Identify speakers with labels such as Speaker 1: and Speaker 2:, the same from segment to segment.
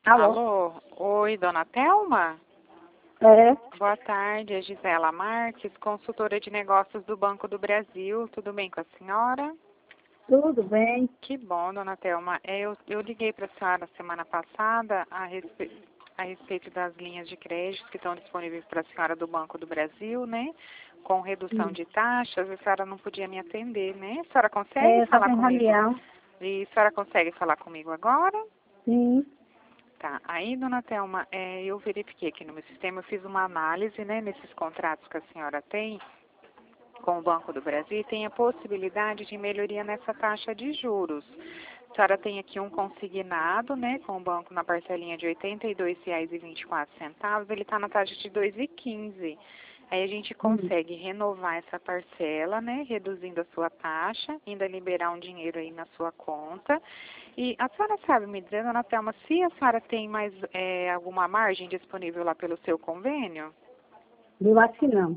Speaker 1: Alô?
Speaker 2: Alô? Oi, dona Thelma?
Speaker 1: É,
Speaker 2: Boa tarde, é Gisela Marques, consultora de negócios do Banco do Brasil. Tudo bem com a senhora?
Speaker 1: tudo bem?
Speaker 2: Que bom, dona Thelma. Eu liguei para a senhora semana passada a respeito das linhas de crédito que estão disponíveis para a senhora do Banco do Brasil, né? Com redução de taxas, a senhora não podia me atender, né? A senhora consegue
Speaker 1: Eu estava
Speaker 2: falar
Speaker 1: em
Speaker 2: comigo?
Speaker 1: reunião.
Speaker 2: E a senhora consegue falar comigo agora?
Speaker 1: Sim.
Speaker 2: Tá, aí, dona Thelma, eu verifiquei aqui no meu sistema, eu fiz uma análise, né, nesses contratos que a senhora tem com o Banco do Brasil e tem a possibilidade de melhoria nessa taxa de juros. A senhora tem aqui um consignado, né, com o banco na parcelinha de R$ 82,24, ele está na taxa de 2,15. Aí a gente consegue renovar essa parcela, né, reduzindo a sua taxa, ainda liberar um dinheiro aí na sua conta. E a senhora sabe me dizer, dona Thelma, se a senhora tem mais alguma margem disponível lá pelo seu convênio?
Speaker 1: Eu acho que não.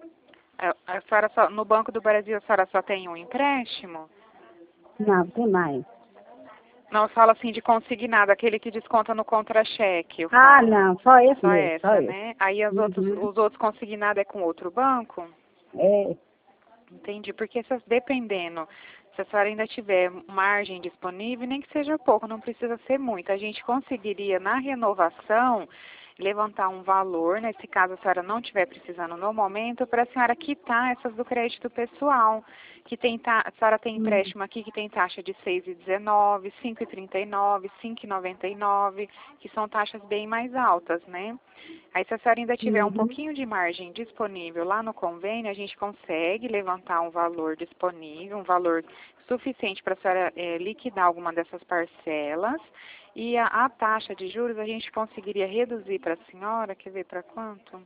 Speaker 2: A senhora só, no Banco do Brasil a senhora só tem um empréstimo?
Speaker 1: Não, tem mais.
Speaker 2: Não, eu falo assim de consignado, aquele que desconta no contra-cheque, eu
Speaker 1: Ah,
Speaker 2: falo.
Speaker 1: não, só esse
Speaker 2: Só
Speaker 1: mesmo, só
Speaker 2: essa,
Speaker 1: esse.
Speaker 2: né? Aí
Speaker 1: Uhum.
Speaker 2: os outros consignados é com outro banco?
Speaker 1: É,
Speaker 2: Entendi, porque dependendo, se a senhora ainda tiver margem disponível, nem que seja pouco, não precisa ser muito, a gente conseguiria na renovação levantar um valor, nesse caso a senhora não estiver precisando no momento, para a senhora quitar essas do crédito pessoal, que tem a senhora tem empréstimo aqui que tem taxa de 6,19, 5,39, 5,99, que são taxas bem mais altas, né? Aí, se a senhora ainda tiver um
Speaker 1: uhum.
Speaker 2: pouquinho de margem disponível lá no convênio, a gente consegue levantar um valor disponível, um valor suficiente para a senhora liquidar alguma dessas parcelas. E a taxa de juros a gente conseguiria reduzir para a senhora, quer ver para quanto?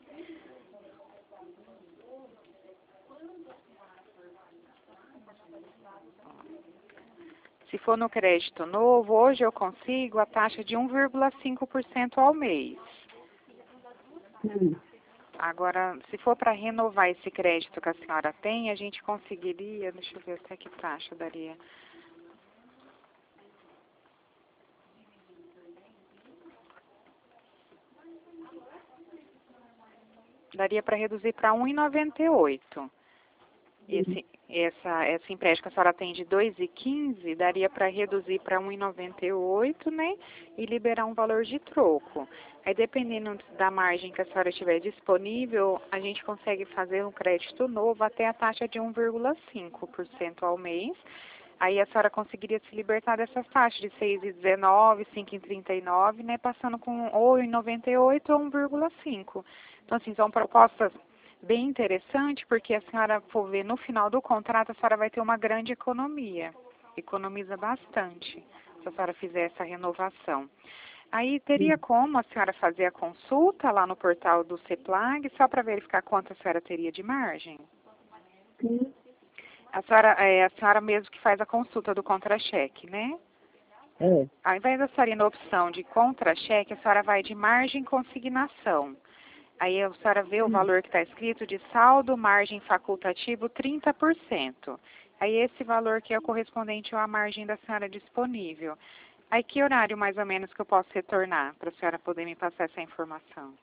Speaker 2: Se for no crédito novo, hoje eu consigo a taxa de 1,5% ao mês.
Speaker 1: Hum.
Speaker 2: Agora, se for para renovar esse crédito que a senhora tem, a gente conseguiria, deixa eu ver até que taxa daria. Daria para reduzir para 1,98. Esse empréstimo que a senhora tem de 2,15, daria para reduzir para 1,98, né? E liberar um valor de troco. Aí, dependendo da margem que a senhora tiver disponível, a gente consegue fazer um crédito novo até a taxa de 1,5% ao mês. Aí a senhora conseguiria se libertar dessas taxas de 6,19, 5,39, né? Passando com ou em 98 ou 1,5. Então, assim, são propostas bem interessantes, porque a senhora for ver no final do contrato, a senhora vai ter uma grande economia. Economiza bastante se a senhora fizer essa renovação. Aí teria como a senhora fazer a consulta lá no portal do CEPLAG, só para verificar quanto a senhora teria de margem?
Speaker 1: Sim.
Speaker 2: A senhora mesmo que faz a consulta do contra-cheque, né?
Speaker 1: É.
Speaker 2: Ao invés da senhora ir na opção de contra-cheque, a senhora vai de margem consignação. Aí a senhora vê o valor que está escrito de saldo, margem facultativo 30%. Aí esse valor que é o correspondente à margem da senhora disponível. Aí que horário mais ou menos que eu posso retornar para a senhora poder me passar essa informação?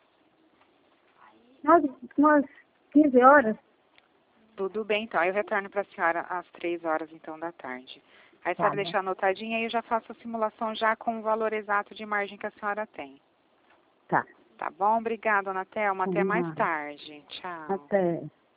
Speaker 1: Umas 15 horas?
Speaker 2: Tudo bem, então. Aí eu retorno para a senhora às 3 horas, então, da tarde. Aí a
Speaker 1: Tá
Speaker 2: senhora
Speaker 1: bom.
Speaker 2: deixar anotadinha, aí eu já faço a simulação já com o valor exato de margem que a senhora tem.
Speaker 1: Tá.
Speaker 2: Tá bom? Obrigada, dona Thelma. Até mais
Speaker 1: Vamos lá.
Speaker 2: tarde. Tchau.
Speaker 1: Até.